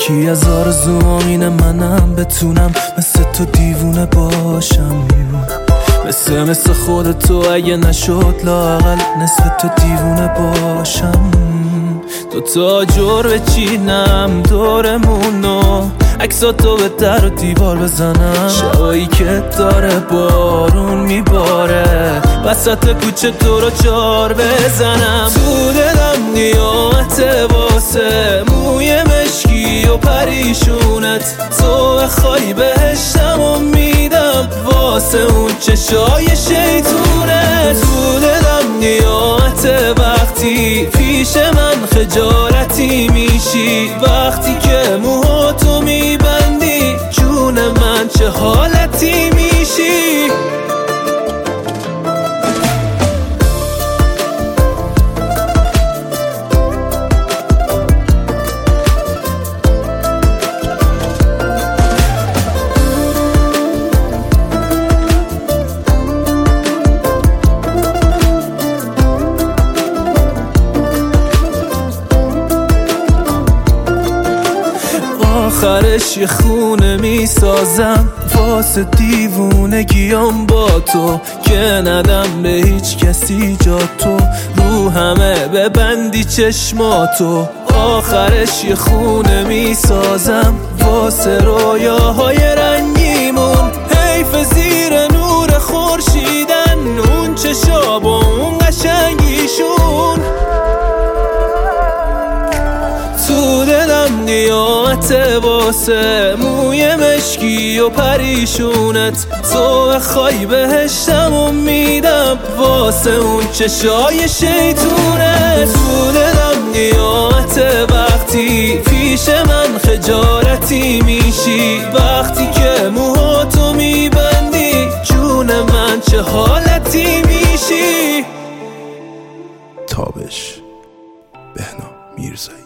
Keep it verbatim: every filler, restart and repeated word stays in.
یکی از آرزوام اینه منم بتونم مثل تو دیوونه باشم، مثل مثل خودتو اگه نشد لااقل نصف تو دیوونه باشم. دو تا جور بچینم دورمونو، عکساتو به در و دیوار بزنم، شبایی که داره بارون میباره وسط کوچه تو رو چار بزنم. تو دلم قیامت واسه موی مشکی و پریشونت، تو بخوای بهشتم و میدم واسه اون چشای شیطونت. تو دلم قیامت وقتی پیش من خجالتی میشی، وقتی که موهاتو میبندی جون من چه حالتی میشی. آخرش یه خونه میسازم واسه دیوونگیام با تو، که ندم به هیچ کسی جا تو، رو همه ببندی چشماتو. آخرش یه خونه میسازم واسه رویاهای رنگیمون، حیف زیر نور خورشیدن اون چشا با اون قشنگیشون. تو دلم قیامت واسه موی مشکی و پریشونت، تو بخوای بهشتم و میدم واسه اون چشای شیطونت. تو دلم قیامت وقتی پیش من خجالتی میشی، وقتی که موهاتو میبندی جون من چه حالتی میشی. تابش، بهنام میرزایی.